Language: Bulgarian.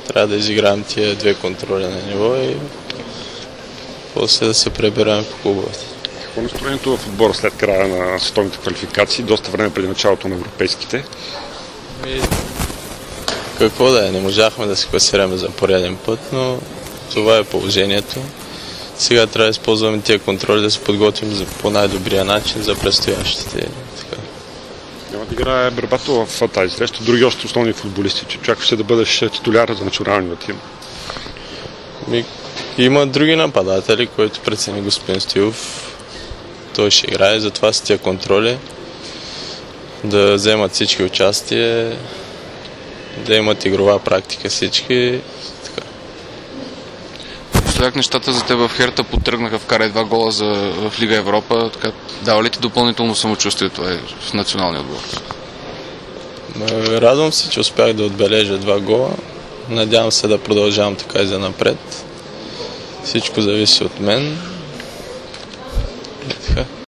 Трябва да изиграем тия 2 контроли на ниво и после да се преберем по клубовете. Какво е настроението в отбора след края на световните квалификации, доста време преди началото на европейските? Какво да е, не можахме да се класираме за пореден път, но това е положението. Сега трябва да използваме тия контроли да се подготвим по най-добрия начин за предстоящите. Няма да играе Бербатов в тази среща, други още основни футболисти, че очакваш се да бъдеш титуляр за националния тим. Има други нападатели, които прецени господин Стоилов. Той ще играе, затова с тия контроли да вземат всички участие, да имат игрова практика всички. Така. Последък нещата за теб в Херта потръгнаха, вкара 2 гола в Лига Европа. Така, дава ли ти допълнително самочувствие това в националния отбор? Радвам се, че успях да отбележа 2 гола. Надявам се да продължавам така и занапред. Всичко зависи от мен.